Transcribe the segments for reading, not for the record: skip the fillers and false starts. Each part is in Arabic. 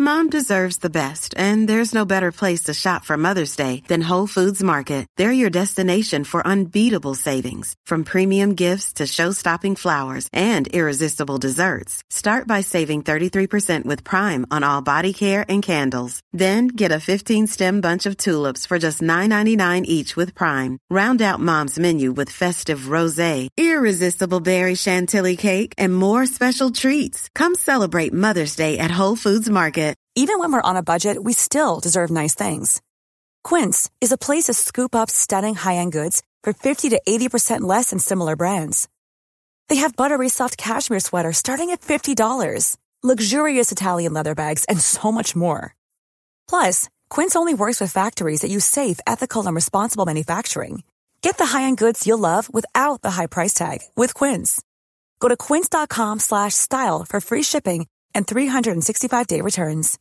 Mom deserves the best, and there's no better place to shop for Mother's Day than Whole Foods Market. They're your destination for unbeatable savings, from premium gifts to show-stopping flowers and irresistible desserts. Start by saving 33% with Prime on all body care and candles. Then get a 15-stem bunch of tulips for just $9.99 each with Prime. Round out Mom's menu with festive rosé, irresistible berry chantilly cake, and more special treats. Come celebrate Mother's Day at Whole Foods Market. Even when we're on a budget, we still deserve nice things. Quince is a place to scoop up stunning high-end goods for 50 to 80% less than similar brands. They have buttery soft cashmere sweaters starting at $50, luxurious Italian leather bags, and so much more. Plus, Quince only works with factories that use safe, ethical, and responsible manufacturing. Get the high-end goods you'll love without the high price tag with Quince. Go to quince.com/style for free shipping and 365-day returns.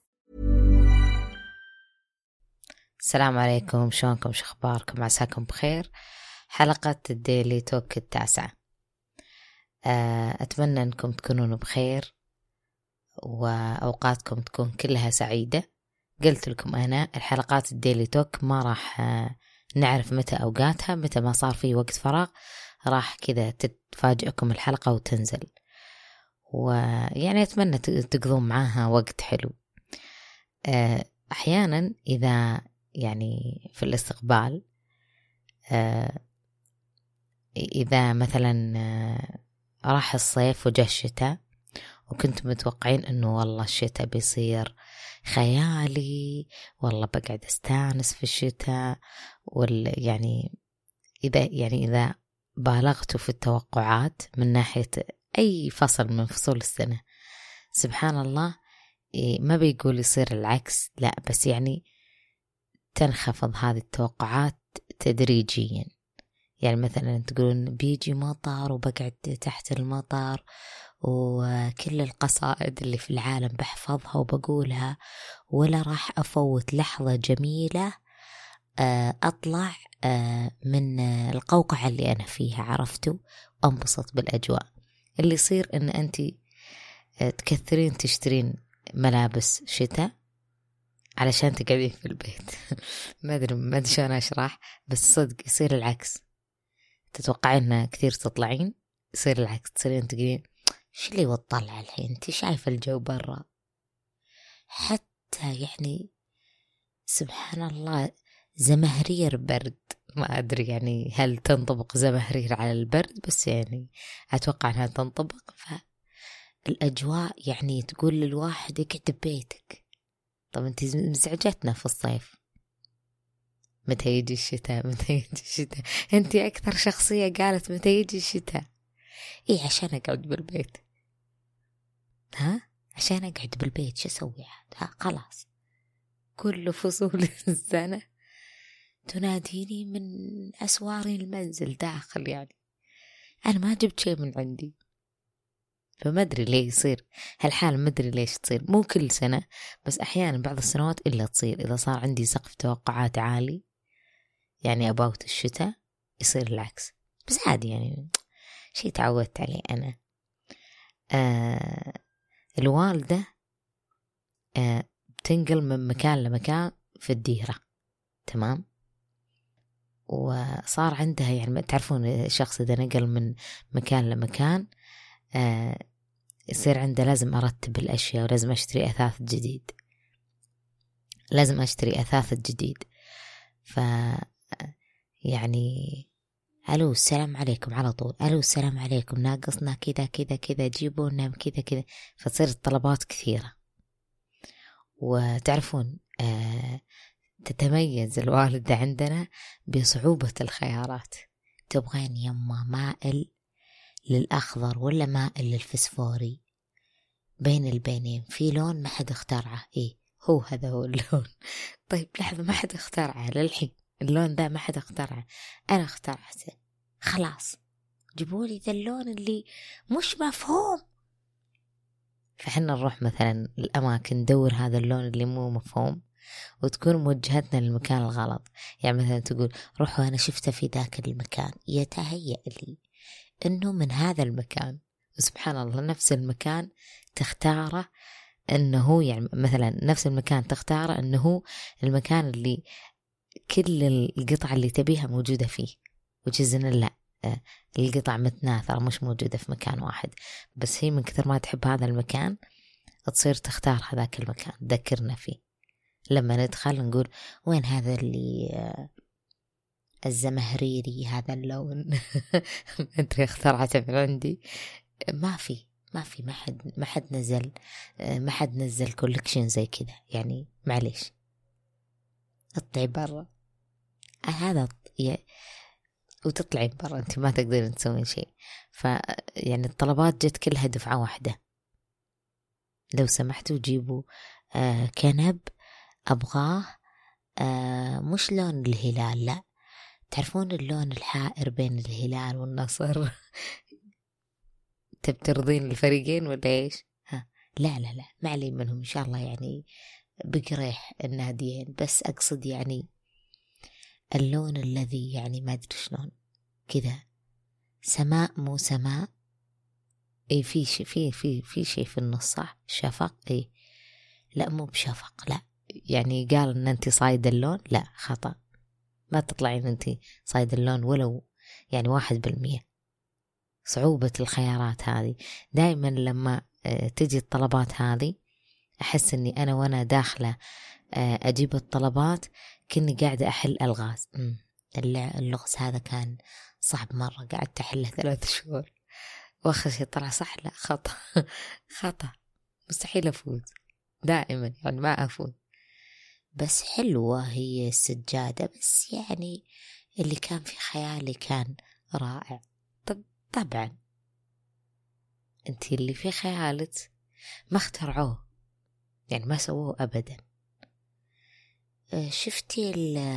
السلام عليكم، شلونكم؟ شو اخباركم؟ عساكم بخير. حلقة الديلي توك 9. اتمنى انكم تكونون بخير واوقاتكم تكون كلها سعيدة. قلت لكم انا الحلقات الديلي توك ما راح نعرف متى اوقاتها، متى ما صار فيه وقت فراغ راح كذا تتفاجئكم الحلقة وتنزل، ويعني أتمنى تقضون معاها وقت حلو. أحيانا إذا يعني في الاستقبال إذا مثلا راح الصيف وجاء الشتاء وكنتم متوقعين أنه والله الشتاء بيصير خيالي، والله بقعد استانس في الشتاء، يعني إذا بالغتوا في التوقعات من ناحية أي فصل من فصول السنة، سبحان الله ما بيقول يصير العكس، لا بس يعني تنخفض هذه التوقعات تدريجيا. يعني مثلا تقولون بيجي مطر وبقعد تحت المطر وكل القصائد اللي في العالم بحفظها وبقولها، ولا راح أفوت لحظة جميلة أطلع من القوقعة اللي أنا فيها، عرفتوا، أنبسط بالأجواء. اللي يصير إن أنتي تكثرين تشترين ملابس شتاء علشان تقعدين في البيت. ما أدري شلون أشرح، بس صدق يصير العكس. تتوقعين كثير تطلعين، يصير العكس، تصيرين تقولين شو اللي وطلع الحين، أنتي شايفة الجو برا. حتى يعني سبحان الله زمهرير برد، ما أدري يعني هل تنطبق زمهرير على البرد، بس يعني أتوقع أنها تنطبق. فالأجواء يعني تقول للواحد يقعد ببيتك. طب أنت مزعجتنا في الصيف، متى يجي الشتاء؟ متى يجي الشتاء؟ أنت أكثر شخصية قالت متى يجي الشتاء. إيه عشان أقعد بالبيت. عشان أقعد بالبيت شو أسوي؟ خلاص كل فصول السنة تناديني من أسوار المنزل داخل، يعني أنا ما جبت شيء من عندي. فما أدري ليه يصير هالحال، ما أدري ليش تصير، مو كل سنة بس أحيانا بعض السنوات إلا تصير. إذا صار عندي سقف توقعات عالي يعني أباوت الشتاء يصير العكس، بس عادي يعني شيء تعودت عليه أنا. الوالدة بتنقل من مكان لمكان في الديرة، تمام، وصار عندها يعني تعرفون الشخص إذا نقل من مكان لمكان يصير عنده لازم أرتب الأشياء، ولازم أشتري أثاث جديد، لازم أشتري أثاث جديد. يعني ألو السلام عليكم على طول، ألو السلام عليكم، ناقصنا كذا كذا كذا، جيبوا لنا كذا كذا، فتصير الطلبات كثيرة. وتعرفون تتميز الوالدة عندنا بصعوبة الخيارات. تبغين يما مائل للأخضر ولا مائل للفسفوري؟ بين البينين في لون ما حد اخترعه، إيه هو هذا هو اللون. طيب لحظة، ما حد اخترعه للحين اللون ذا، ما حد اخترعه، أنا اخترعته، خلاص جيبولي ذا اللون اللي مش مفهوم. فحنا نروح مثلا الأماكن ندور هذا اللون اللي مو مفهوم، وتكون موجهتنا للمكان الغلط. يعني مثلا تقول روحوا أنا شفته في ذاك المكان، يتهيأ لي إنه من هذا المكان، وسبحان الله نفس المكان تختاره أنه يعني مثلا نفس المكان تختاره أنه المكان اللي كل القطع اللي تبيها موجودة فيه، وجزنا لا القطع متناثرة مش موجودة في مكان واحد، بس هي من كثر ما تحب هذا المكان تصير تختار هذاك المكان تذكرنا فيه. لما ندخل نقول وين هذا اللي الزمهريري هذا اللون أدري اخترعته من عندي. ما في ما حد نزل كولكشن زي كذا يعني، معليش اطلعي برا هذا وتطلعي برا انت ما تقدرين تسوين شيء. يعني الطلبات جت كلها دفعة واحدة، لو سمحتوا جيبوا كنب أبغاه مش لون الهلال، لا تعرفون اللون الحائر بين الهلال والنصر تبترضين الفريقين ولا ايش؟ لا ما علي منهم إن شاء الله، يعني بقريح الناديين، بس أقصد يعني اللون الذي يعني ما أدري شلون كذا، سماء مو سماء، اي في شيء في النص صح، شفق اي لا مو بشفق، لا يعني قال ان انت صايد اللون، لا خطأ، ما تطلعين انت صايد اللون ولو يعني 1%. صعوبة الخيارات هذه دائما لما تجي الطلبات هذه أحس أني أنا وأنا داخلة أجيب الطلبات كني قاعدة أحل ألغاز. اللغز هذا كان صعب مرة، قعدت أحله 3 شهور وآخر شيء طلع صح، لا خطأ مستحيل أفوز دائما، يعني ما أفوز. بس حلوة هي السجادة، بس يعني اللي كان في خيالي كان رائع. طبعا انتي اللي في خيالك ما اخترعوه، يعني ما سووه أبدا. شفتي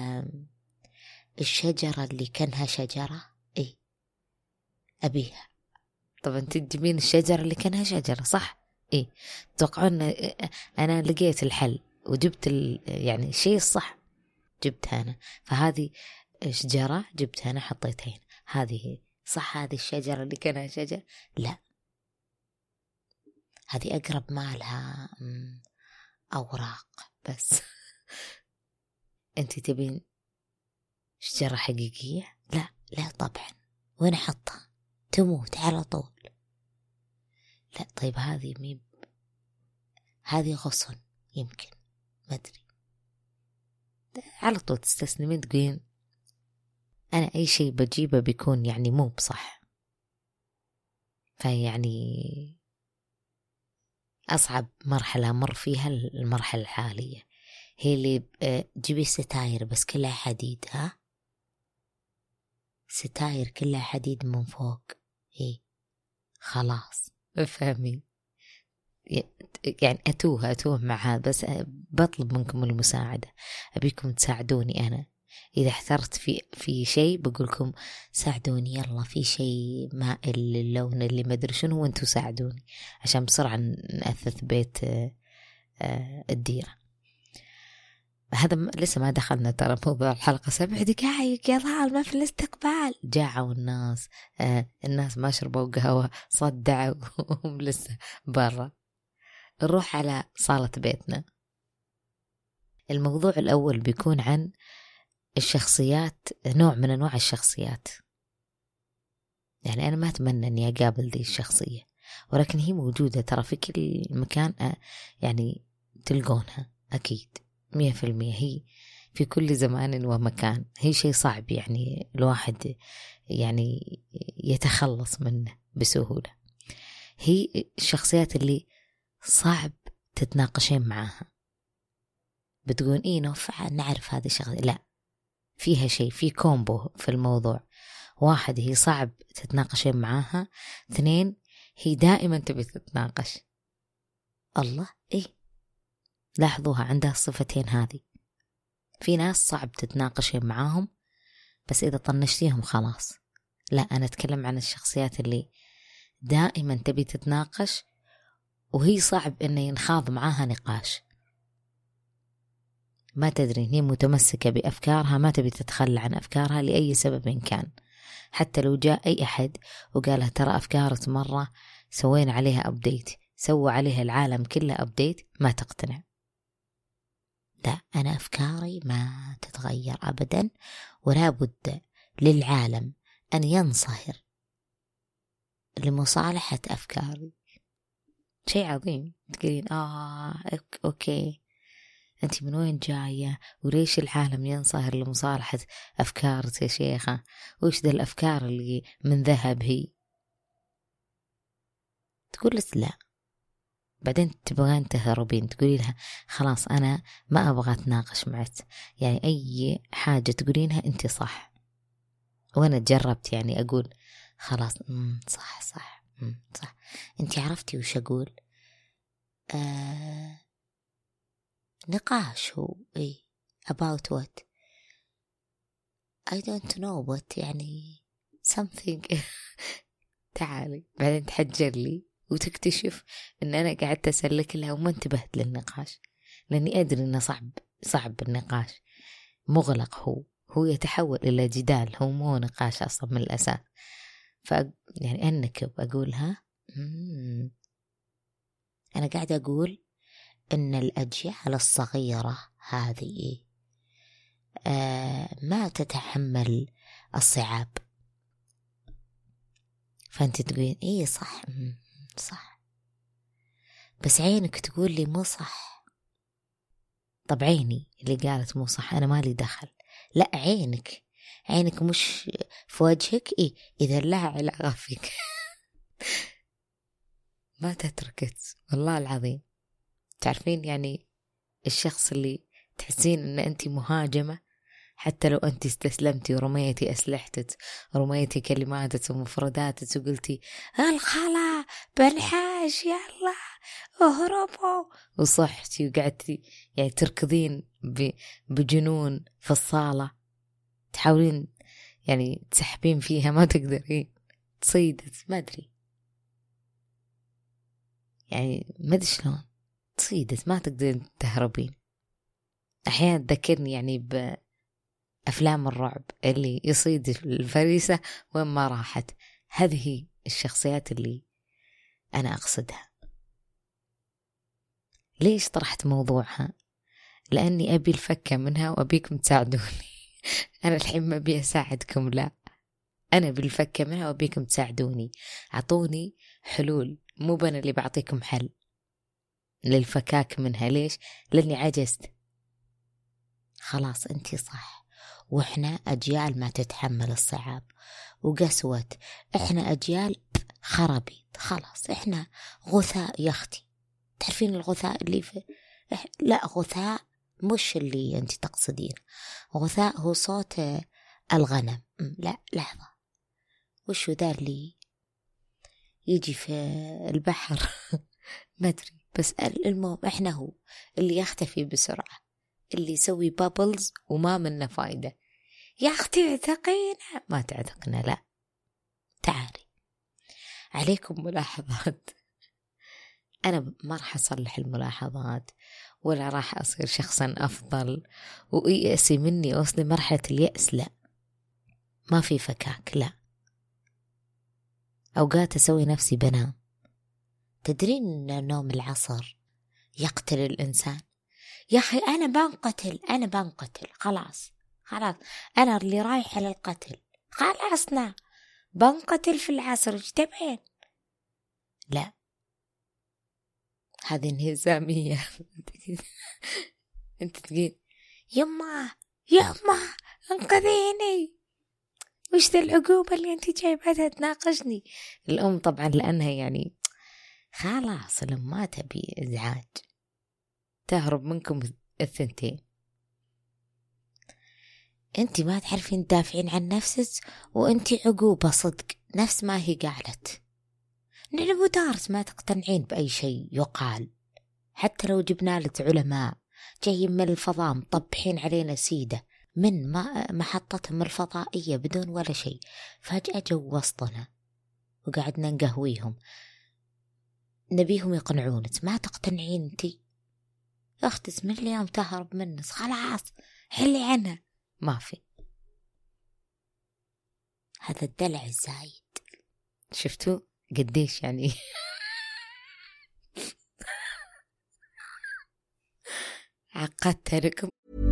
الشجرة اللي كانها شجرة؟ ايه أبيها. طبعا تجيبين الشجرة اللي كانها شجرة صح؟ ايه توقعون أنا لقيت الحل وجبت يعني شيء الصح جبتها أنا، فهذه شجرة جبتها أنا حطيتها هنا، هذه صح. هذه الشجرة اللي كانها شجرة لا، هذه أقرب ما لها أوراق بس أنت تبين شجرة حقيقية؟ لا طبعا، وين أحطها؟ تموت على طول. لا طيب هذه غصن يمكن، ما أدري، على طول تستسلمين تقولين أنا أي شيء بجيبه بيكون يعني مو بصح. فيعني أصعب مرحلة مر فيها المرحلة الحالية، هي اللي جيبي ستاير بس كلها حديد، ستاير كلها حديد من فوق، خلاص افهمي. يعني أتوه مع هذا، بس بطلب منكم المساعدة، أبيكم تساعدوني. أنا إذا احترت في شيء بقولكم ساعدوني، يلا في شيء مائل للون اللي ما أدري شنو، وانتوا ساعدوني عشان بسرعة نأثث بيت الديرة. هذا لسه ما دخلنا ترى موضوع الحلقة 7 دقائق يا ضال، ما في الاستقبال. جاعوا الناس ما شربوا قهوة، صدعوا وهم لسه برا. نروح على صالة بيتنا. الموضوع الأول بيكون عن الشخصيات، نوع من أنواع الشخصيات. يعني أنا ما أتمنى أني أقابل دي الشخصية، ولكن هي موجودة ترى في كل مكان، يعني تلقونها أكيد 100%، هي في كل زمان ومكان. هي شيء صعب يعني الواحد يعني يتخلص منه بسهولة. هي الشخصيات اللي صعب تتناقشين معاها، بتقول إيه نوفع نعرف هذه الشخصية، لا فيها شيء، في كومبو في الموضوع. 1 هي صعب تتناقشين معاها، 2 هي دائما تبي تتناقش. الله إيه لاحظوها عندها الصفتين هذه. في ناس صعب تتناقشين معاهم بس إذا طنشتيهم خلاص. لا أنا أتكلم عن الشخصيات اللي دائما تبي تتناقش وهي صعب إنه ينخاض معاها نقاش. ما تدري هي متمسكة بأفكارها، ما تبي تتخلى عن أفكارها لأي سبب إن كان. حتى لو جاء أي أحد وقالها ترى أفكارك مرة سوينا عليها أبديت، سووا عليها العالم كله أبديت ما تقتنع. لا، أنا أفكاري ما تتغير أبدا، ولا بد للعالم أن ينصهر لمصالحة أفكاري. شيء عظيم. تقولين أوكي، أنت من وين جاية؟ وليش العالم ينصهر لمصالحة أفكارك يا شيخة؟ وإيش ذا الأفكار اللي من ذهب هي؟ تقول لك لا. بعدين تبغين تهربين، تقولي لها خلاص أنا ما أبغى أتناقش معك، يعني أي حاجة تقولينها أنت صح. وأنا جربت يعني أقول خلاص صح صح صح. أنت عرفتي وش أقول؟ نقاش هو about what I don't know what، يعني something. تعالي بعدين تحجر لي وتكتشف ان انا قاعدة اسلك لها وما انتبهت للنقاش، لاني ادري انه صعب النقاش، مغلق، هو يتحول الى جدال، هو مو نقاش اصلا من الاساس. يعني انكب اقولها انا قاعدة اقول ان الاجيال الصغيرة هذه ما تتحمل الصعاب. فأنت تقولين إيه صح صح، بس عينك تقول لي مو صح. طب عيني اللي قالت مو صح أنا مالي دخل. لا، عينك مش في وجهك. إذا لها علاقة فيك. ما تتركت والله العظيم. تعرفين يعني الشخص اللي تحسين أن أنت مهاجمة، حتى لو أنت استسلمتي ورميتي أسلحتك، رميتي كلماتك ومفرداتك وقلتي الخلا بنحاش يلا اهربوا، وصحتي وقعدتي يعني تركضين بجنون في الصالة، تحاولين يعني تسحبين فيها ما تقدرين، تصيدت ما أدري يعني ما أدري شلون تصيدت، ما تقدرين تهربين. أحيانا تذكرني يعني أفلام الرعب اللي يصيد الفريسة وين ما راحت. هذه هي الشخصيات اللي أنا أقصدها. ليش طرحت موضوعها؟ لأني أبي الفكة منها وأبيكم تساعدوني. أنا الحين ما أبي أساعدكم، لا، أنا بالفكة منها وأبيكم تساعدوني. أعطوني حلول، مو أنا اللي بعطيكم حل للفكاك منها. ليش؟ لأني عجزت. خلاص أنتي صح، وإحنا أجيال ما تتحمل الصعاب وقسوة، إحنا أجيال خرابيط، خلاص إحنا غثاء يا أختي. تعرفين الغثاء اللي لا، غثاء مش اللي أنت تقصدين. غثاء هو صوت الغنم. لا لحظة، وشو ذا اللي يجي في البحر؟ ما أدري، بس المهم إحنا هو اللي يختفي بسرعة، اللي يسوي بابلز وما منه فايدة. يا أختي اعتقينا، ما تعتقنا، لا. تعالي عليكم ملاحظات. أنا ما راح أصلح الملاحظات ولا راح أصير شخصا أفضل ويأسي مني وصلي مرحلة اليأس، لا، ما في فكاك، لا. أوقات أسوي نفسي بنام. تدرين أن نوم العصر يقتل الإنسان؟ يا أخي أنا بنقتل خلاص أنا اللي رايح على القتل، خلاصنا بنقتل في العصر، اجتمعين. لا، هذه انهزامية. انت تقول يما انقذيني، وش ذا العقوبة اللي انت جايبتها تناقشني؟ الأم طبعا لأنها يعني خلاص لما تبي إزعاج تهرب منكم الثنتين. انت ما تعرفين تدافعين عن نفسك، وانت عقوبة صدق نفس ما هي قالت. نعم دارس ما تقتنعين بأي شيء يقال، حتى لو جبنا لك علماء جايين من الفضاء مطبحين علينا سيدة من محطتهم الفضائية بدون ولا شيء، فجأة جو وسطنا وقعدنا نقهويهم نبيهم يقنعونك، ما تقتنعين انتي. يا أختي من اليوم تهرب منك خلاص حلي عنها، ما في. هذا الدلع الزايد، شفتوا قديش يعني. عقدتها لكم.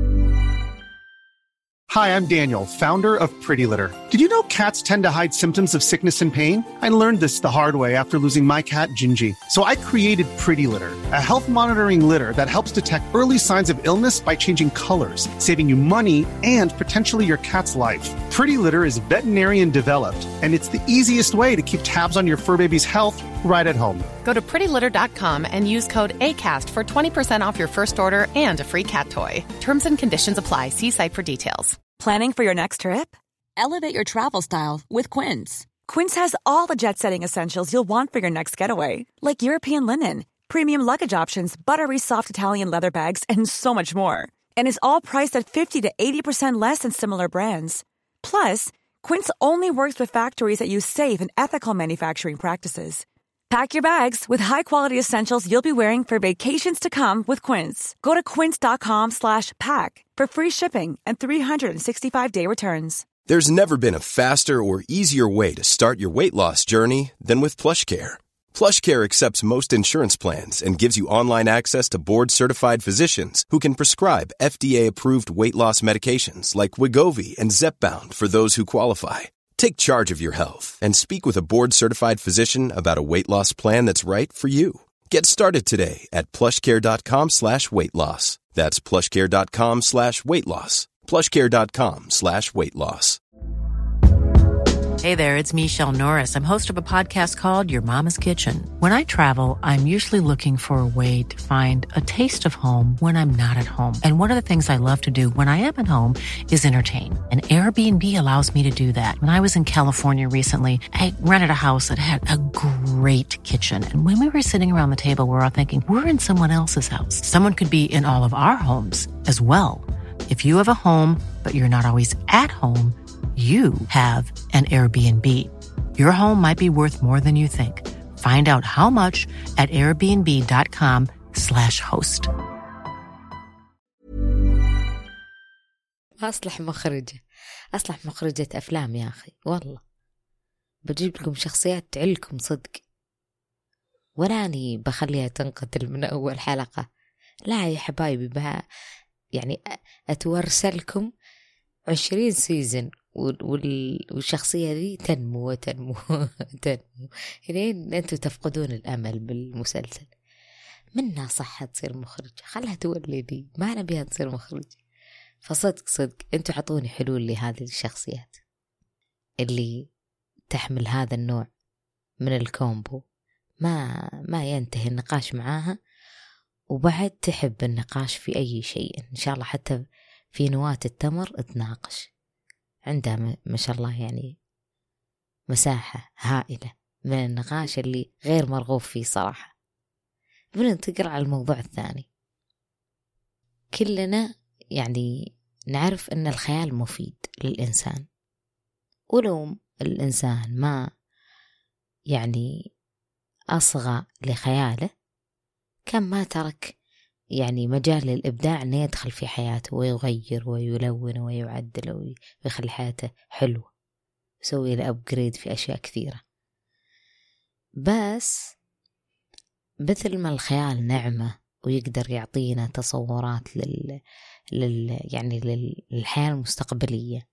Hi, I'm Daniel, founder of Pretty Litter. Did you know cats tend to hide symptoms of sickness and pain? I learned this the hard way after losing my cat, Gingy. So I created Pretty Litter, a health monitoring litter that helps detect early signs of illness by changing colors, saving you money and potentially your cat's life. Pretty Litter is veterinarian developed, and it's the easiest way to keep tabs on your fur baby's health right at home. Go to prettylitter.com and use code ACAST for 20% off your first order and a free cat toy. Terms and conditions apply. See site for details. Planning for your next trip? Elevate your travel style with Quince. Quince has all the jet-setting essentials you'll want for your next getaway, like European linen, premium luggage options, buttery soft Italian leather bags, and so much more. And is all priced at 50 to 80% less than similar brands. Plus, Quince only works with factories that use safe and ethical manufacturing practices. Pack your bags with high-quality essentials you'll be wearing for vacations to come with Quince. Go to quince.com/pack for free shipping and 365-day returns. There's never been a faster or easier way to start your weight loss journey than with PlushCare. PlushCare accepts most insurance plans and gives you online access to board-certified physicians who can prescribe FDA-approved weight loss medications like Wegovy and Zepbound for those who qualify. Take charge of your health and speak with a board-certified physician about a weight loss plan that's right for you. Get started today at plushcare.com/weightloss. That's plushcare.com/weightloss. plushcare.com/weightloss. Hey there, it's Michelle Norris. I'm host of a podcast called Your Mama's Kitchen. When I travel, I'm usually looking for a way to find a taste of home when I'm not at home. And one of the things I love to do when I am at home is entertain. And Airbnb allows me to do that. When I was in California recently, I rented a house that had a great kitchen. And when we were sitting around the table, we were all thinking, we're in someone else's house. Someone could be in all of our homes as well. If you have a home, but you're not always at home, you have an Airbnb. Your home might be worth more than you think. Find out how much at airbnb.com/host. أصلح مخرجة أفلام يا أخي، والله بجيب لكم شخصيات تعلكم صدق، ولا أني بخليها تنقتل من أول حلقة. لا يا حبايبي، بها يعني أتورسلكم 20 سيزن والشخصية دي تنمو وتنمو تنمو لين أنتوا تفقدون الأمل بالمسلسل. منها صح تصير مخرجة، خلها تولي دي، ما نبيها تصير مخرجة. فصدق أنتوا عطوني حلول لهذه الشخصيات اللي تحمل هذا النوع من الكومبو، ما ينتهي النقاش معاها، وبعد تحب النقاش في أي شيء. إن شاء الله حتى في نواة التمر تناقش، عندها ما شاء الله يعني مساحة هائلة من النقاش اللي غير مرغوب فيه صراحة. بننتقل على الموضوع الثاني. كلنا يعني نعرف أن الخيال مفيد للإنسان، ولو الإنسان ما يعني أصغى لخياله كان ما ترك يعني مجال للإبداع أنه يدخل في حياته ويغير ويلون ويعدل ويخلي حياته حلوة، يسوي له أبجريد في أشياء كثيرة. بس مثل ما الخيال نعمة ويقدر يعطينا تصورات يعني للحياة المستقبلية،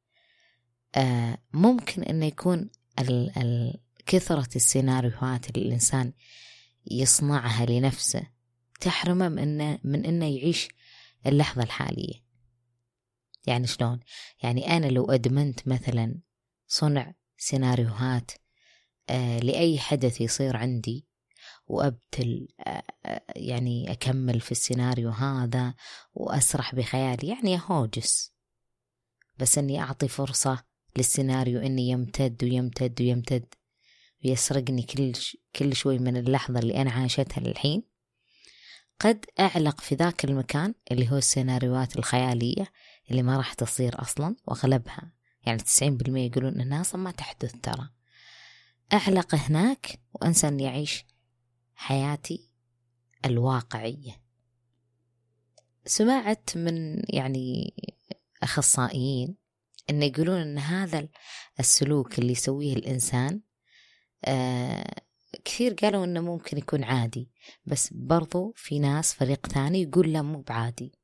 ممكن أن يكون كثرة السيناريوهات اللي الإنسان يصنعها لنفسه تحرمه من إنه يعيش اللحظة الحالية. يعني شلون؟ يعني أنا لو أدمنت مثلا صنع سيناريوهات لأي حدث يصير عندي وأبتل يعني أكمل في السيناريو هذا وأسرح بخيالي، يعني هوجس، بس أني أعطي فرصة للسيناريو أني يمتد ويمتد ويمتد ويسرقني كل شوي من اللحظة اللي أنا عاشتها للحين. قد أعلق في ذاك المكان اللي هو السيناريوهات الخيالية اللي ما راح تصير أصلا، وأغلبها يعني 90% يقولون أنها أصلا ما تحدث. ترى أعلق هناك وأنسى أني أعيش حياتي الواقعية. سمعت من يعني أخصائيين أن يقولون أن هذا السلوك اللي يسويه الإنسان كثير قالوا أنه ممكن يكون عادي، بس برضو في ناس فريق ثاني يقول لا مو بعادي،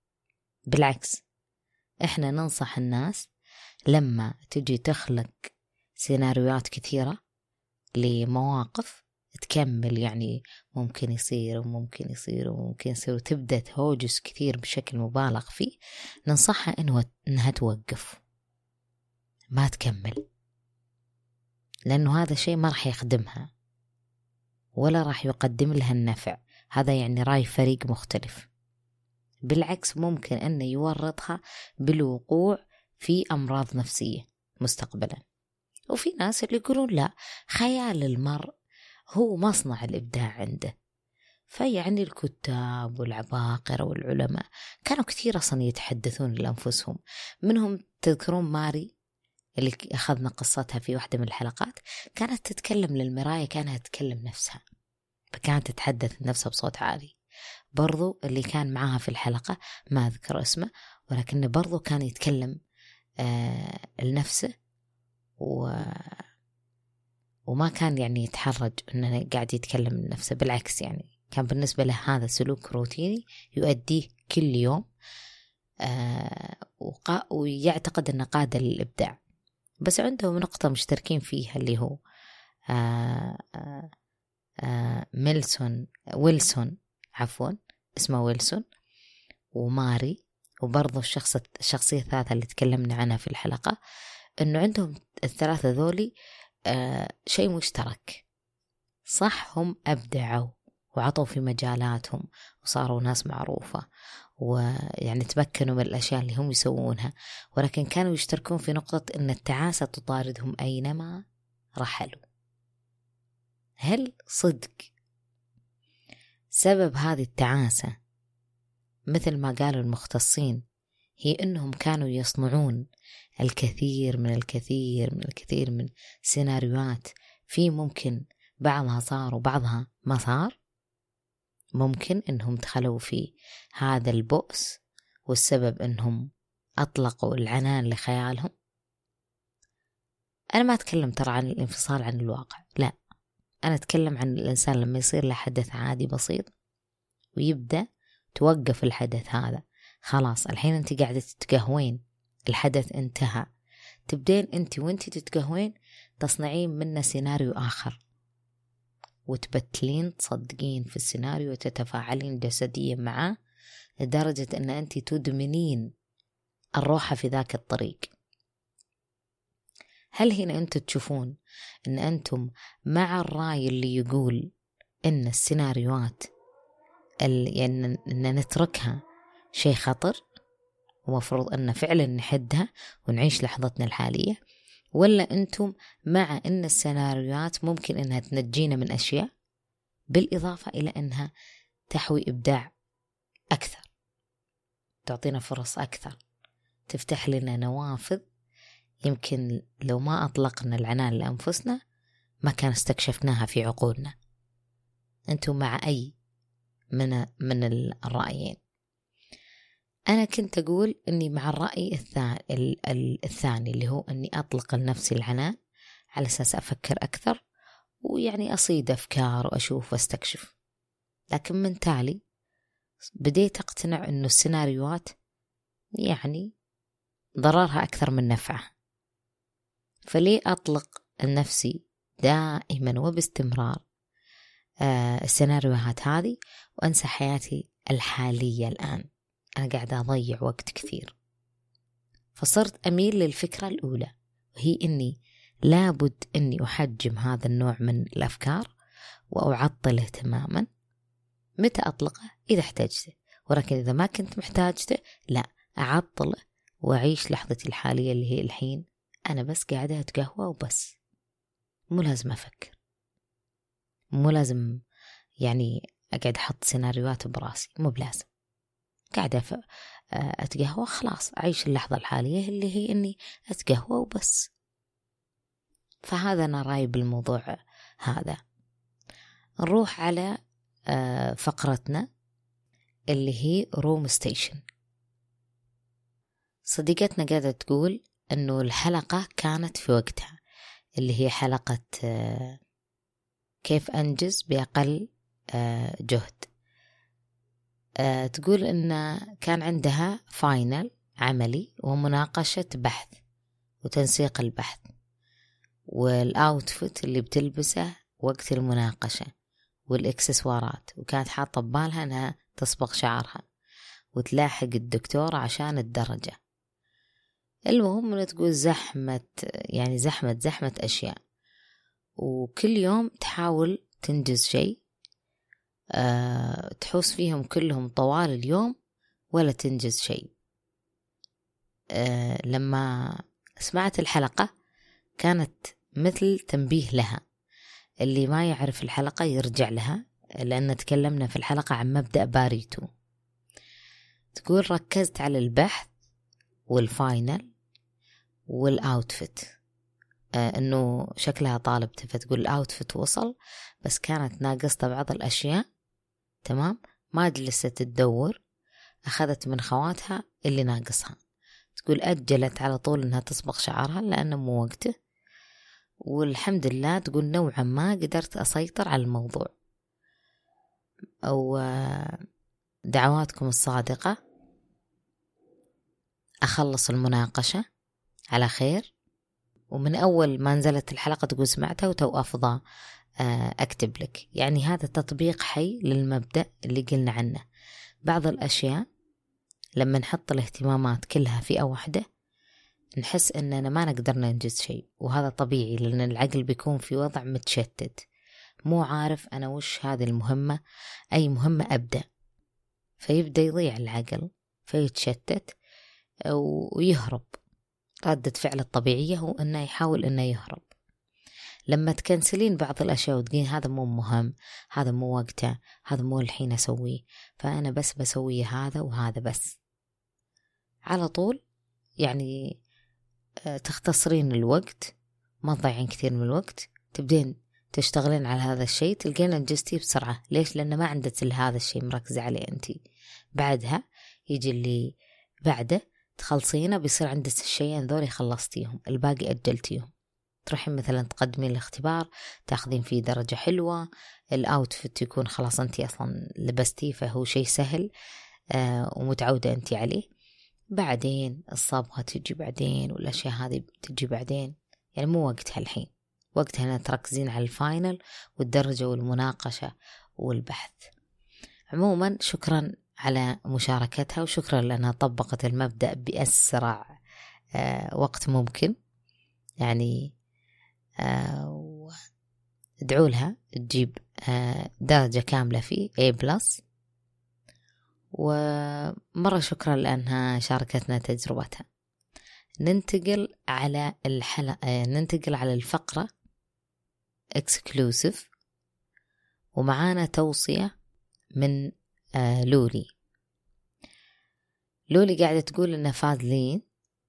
بالعكس، إحنا ننصح الناس لما تجي تخلق سيناريوهات كثيرة لمواقف تكمل، يعني ممكن يصير وممكن يصير وممكن يصير، وتبدأ تهوجس كثير بشكل مبالغ فيه، ننصحها إنها توقف، ما تكمل، لأنه هذا شيء ما راح يخدمها ولا راح يقدم لها النفع. هذا يعني رأي فريق مختلف، بالعكس ممكن أنه يورطها بالوقوع في أمراض نفسية مستقبلا. وفي ناس اللي يقولون لا، خيال المرء هو مصنع الإبداع عنده. فيعني الكتاب والعباقرة والعلماء كانوا كثير أصلا يتحدثون لأنفسهم. منهم تذكرون ماري اللي أخذنا قصتها في واحدة من الحلقات، كانت تتكلم للمراية، كانت تتكلم نفسها، فكانت تتحدث نفسها بصوت عالي. برضو اللي كان معها في الحلقة ما أذكر اسمه، ولكنه برضو كان يتكلم لنفسه وما كان يعني يتحرج أنه قاعد يتكلم لنفسه، بالعكس يعني كان بالنسبة له هذا سلوك روتيني يؤديه كل يوم، ويعتقد أنه قادر للإبداع. بس عندهم نقطة مشتركين فيها اللي هو ويلسون اسمه ويلسون وماري، وبرضو الشخصية الثالثة اللي تكلمنا عنها في الحلقة، أنه عندهم الثلاثة ذولي شيء مشترك. صح، هم أبدعوا وعطوا في مجالاتهم وصاروا ناس معروفة ويعني تمكنوا من الأشياء اللي هم يسوونها، ولكن كانوا يشتركون في نقطة أن التعاسة تطاردهم أينما رحلوا. هل صدق سبب هذه التعاسة مثل ما قالوا المختصين هي أنهم كانوا يصنعون الكثير من سيناريوهات في ممكن بعضها صار وبعضها ما صار؟ ممكن أنهم دخلوا في هذا البؤس والسبب أنهم أطلقوا العنان لخيالهم. أنا ما أتكلم ترى عن الانفصال عن الواقع، لا، أنا أتكلم عن الإنسان لما يصير له حدث عادي بسيط ويبدأ توقف الحدث هذا، خلاص الحين أنت قاعدة تتقهوين، الحدث انتهى، تبدين أنت وأنت تتقهوين تصنعين منه سيناريو آخر، وتبتلين تصدقين في السيناريو وتتفاعلين جسديا معه لدرجة أن أنت تدمنين الروح في ذاك الطريق. هل هنا أنتم تشوفون أن أنتم مع الرأي اللي يقول أن السيناريوهات يعني أن نتركها شيء خطر ومفروض أن فعلا نحدها ونعيش لحظتنا الحالية، ولا أنتم مع أن السيناريوهات ممكن أنها تنجينا من أشياء بالإضافة إلى أنها تحوي إبداع أكثر، تعطينا فرص أكثر، تفتح لنا نوافذ يمكن لو ما أطلقنا العنان لأنفسنا ما كان استكشفناها في عقولنا؟ أنتم مع أي من الرأيين؟ أنا كنت أقول أني مع الرأي الثاني اللي هو أني أطلق لنفسي العنان على أساس أفكر أكثر ويعني أصيد أفكار وأشوف واستكشف. لكن من تالي بديت أقتنع أنه السيناريوهات يعني ضررها أكثر من نفعها، فليه أطلق لنفسي دائما وباستمرار السيناريوهات هذه وأنسى حياتي الحالية الآن؟ أنا قاعدة أضيع وقت كثير. فصرت أميل للفكرة الأولى، وهي أني لابد أني أحجم هذا النوع من الأفكار وأعطله تماما. متى أطلقه؟ إذا احتاجته، ولكن إذا ما كنت محتاجته لا أعطله وأعيش لحظتي الحالية اللي هي الحين. أنا بس قاعدة أتقهوى وبس، مو لازم أفكر، مو لازم يعني أقعد أحط سيناريوهات براسي، مو بلازم، قاعدة أتقهوى خلاص، أعيش اللحظة الحالية اللي هي أني أتقهوى وبس. فهذا أنا رأيي بالموضوع هذا. نروح على فقرتنا اللي هي روم ستيشن. صديقتنا قاعدة تقول أنه الحلقة كانت في وقتها، اللي هي حلقة كيف أنجز بأقل جهد. تقول إن كان عندها فاينل عملي ومناقشة بحث وتنسيق البحث، والأوتفيت اللي بتلبسه وقت المناقشة والإكسسوارات، وكانت حاطة ببالها أنها تصبغ شعرها وتلاحق الدكتورة عشان الدرجة. المهم أنه تقول زحمة أشياء، وكل يوم تحاول تنجز شيء، تحوس فيهم كلهم طوال اليوم ولا تنجز شيء. لما سمعت الحلقة كانت مثل تنبيه لها. اللي ما يعرف الحلقة يرجع لها، لأن تكلمنا في الحلقة عن مبدأ باريتو. تقول ركزت على البحث والفاينل والأوتفيت، أنه شكلها طالبته، فتقول الأوتفيت وصل بس كانت ناقصة بعض الأشياء. تمام، ما جلست تدور، أخذت من خواتها اللي ناقصها. تقول أجلت على طول أنها تصبغ شعرها لأنه مو وقته، والحمد لله تقول نوعا ما قدرت أسيطر على الموضوع. أو دعواتكم الصادقة أخلص المناقشة على خير. ومن أول ما نزلت الحلقة تقول سمعتها وتو أفضى أكتب لك. يعني هذا تطبيق حي للمبدأ اللي قلنا عنه. بعض الأشياء لما نحط الاهتمامات كلها في واحدة نحس أننا ما نقدر ننجز شيء، وهذا طبيعي لأن العقل بيكون في وضع متشتت، مو عارف أنا وش هذه المهمة، أي مهمة أبدأ، فيبدأ يضيع العقل فيتشتت ويهرب. ردة فعل الطبيعية هو أنه يحاول أنه يهرب. لما تكنسلين بعض الأشياء وتقولين هذا مو مهم، هذا مو وقته، هذا مو الحين أسويه، فأنا بس بسوي هذا وهذا بس، على طول يعني تختصرين الوقت، ما تضيعين كثير من الوقت، تبدين تشتغلين على هذا الشيء، تلقين انجزتيه بسرعة. ليش؟ لأن ما عندك هذا الشيء مركزة عليه أنتي. بعدها يجي اللي بعده تخلصينه، بيصير عندك الشيئين ذولي خلصتيهم، الباقي أجلتيهم. تروحين مثلا تقدمين الاختبار تاخذين فيه درجة حلوة، الأوتفيت يكون خلاص أنتي أصلا لبستيه فهو شيء سهل ومتعودة أنتي عليه. بعدين الصبغة تجي بعدين، والأشياء هذه تجي بعدين، يعني مو وقتها الحين، وقتها أن تركزين على الفاينل والدرجة والمناقشة والبحث. عموما شكرا على مشاركتها، وشكرا لأنها طبقت المبدأ بأسرع وقت ممكن. يعني ادعوا لها تجيب درجة كاملة فيه A+. ومرة شكرا لأنها شاركتنا تجربتها. ننتقل على الفقرة exclusive، ومعانا توصية من لولي. لولي قاعدة تقول إن فازلين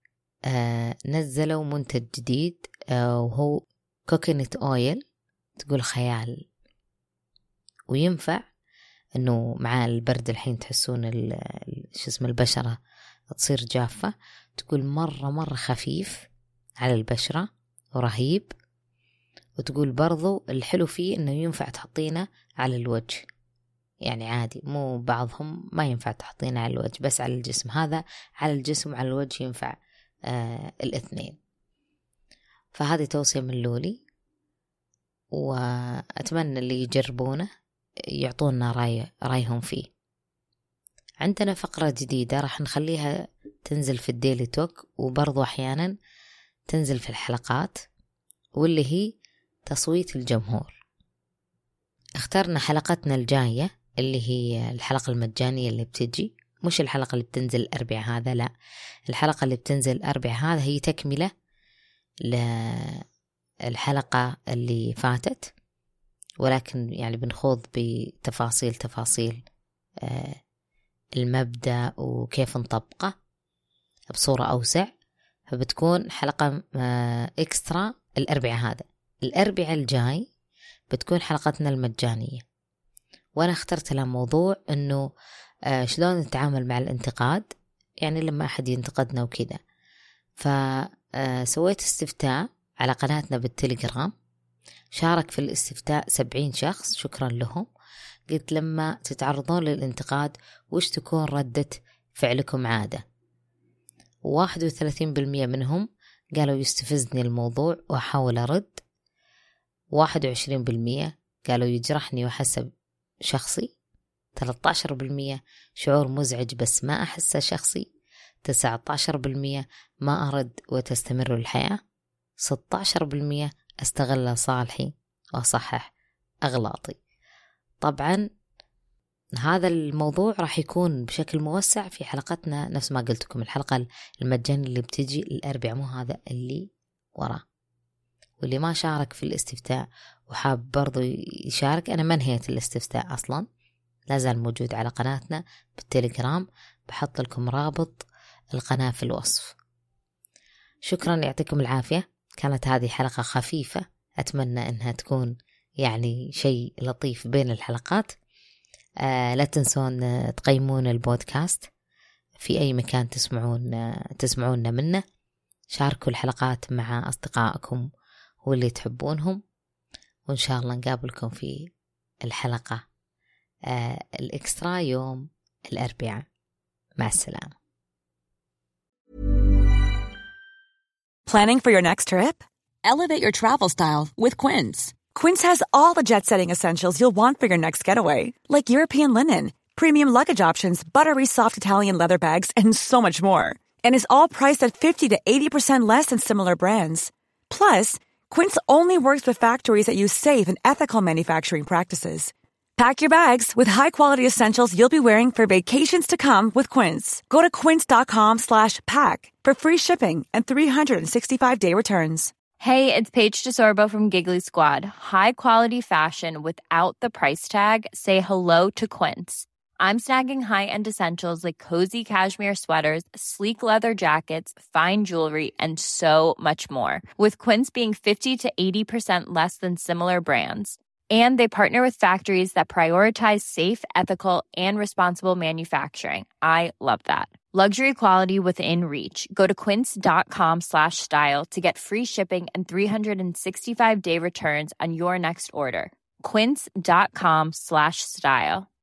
نزلوا منتج جديد وهو كوكونات أويل. تقول خيال، وينفع إنه مع البرد الحين تحسون البشرة تصير جافة. تقول مرة خفيف على البشرة ورهيب. وتقول برضو الحلو فيه إنه ينفع تحطينه على الوجه، يعني عادي، مو بعضهم ما ينفع تحطينه على الوجه بس على الجسم، هذا على الجسم وعلى الوجه ينفع الاثنين. فهذه توصية من لولي، وأتمنى اللي يجربونه يعطونا رأيهم فيه. عندنا فقرة جديدة راح نخليها تنزل في الديلي توك، وبرضو أحيانا تنزل في الحلقات، واللي هي تصويت الجمهور. اخترنا حلقتنا الجاية اللي هي الحلقة المجانية اللي بتجي، مش الحلقة اللي بتنزل الأربع هذا، لا، الحلقة اللي بتنزل الأربع هذا هي تكملة للحلقة اللي فاتت، ولكن يعني بنخوض بتفاصيل المبدأ وكيف نطبقه بصورة أوسع. فبتكون حلقة إكسترا الأربع هذا. الأربع الجاي بتكون حلقتنا المجانية، وأنا اخترت لها موضوع أنه شلون نتعامل مع الانتقاد، يعني لما أحد ينتقدنا وكذا. فسويت استفتاء على قناتنا بالتليجرام، شارك في الاستفتاء 70 شخص، شكرا لهم. قلت لما تتعرضون للانتقاد وش تكون ردة فعلكم عادة. 31% منهم قالوا يستفزني الموضوع وأحاول أرد. 21% قالوا يجرحني وأحسب شخصي. 13% شعور مزعج بس ما أحسه شخصي. 19% ما أرد وتستمر الحياة. 16% أستغل صالحي وأصحح أغلاطي. طبعا هذا الموضوع راح يكون بشكل موسع في حلقتنا، نفس ما قلت لكم الحلقة المجانية اللي بتجي الأربعاء، مو هذا اللي وراه. واللي ما شارك في الاستفتاء وحاب برضو يشارك، أنا ما انهيت الاستفتاء أصلا، لازال موجود على قناتنا بالتليجرام، بحط لكم رابط القناة في الوصف. شكرا، يعطيكم العافية. كانت هذه حلقة خفيفة، أتمنى أنها تكون يعني شيء لطيف بين الحلقات. لا تنسون تقيمون البودكاست في أي مكان تسمعون منه. شاركوا الحلقات مع أصدقائكم واللي تحبونهم، وإن شاء الله نقابلكم في الحلقة الإكسترا يوم الأربعاء. مع السلامة. Planning for your next trip? Elevate your travel style with Quince. Quince has all the jet-setting essentials you'll want for your next getaway, like European linen, premium luggage options, buttery soft Italian leather bags, and so much more. And is all priced at 50 to 80% less than similar brands. Plus, Quince only works with factories that use safe and ethical manufacturing practices. Pack your bags with high-quality essentials you'll be wearing for vacations to come with Quince. Go to quince.com/pack for free shipping and 365-day returns. Hey, it's Paige DeSorbo from Giggly Squad. High quality fashion without the price tag. Say hello to Quince. I'm snagging high-end essentials like cozy cashmere sweaters, sleek leather jackets, fine jewelry, and so much more. With Quince being 50 to 80% less than similar brands. And they partner with factories that prioritize safe, ethical, and responsible manufacturing. I love that. Luxury quality within reach. Go to quince.com/style to get free shipping and 365-day returns on your next order. Quince.com/style.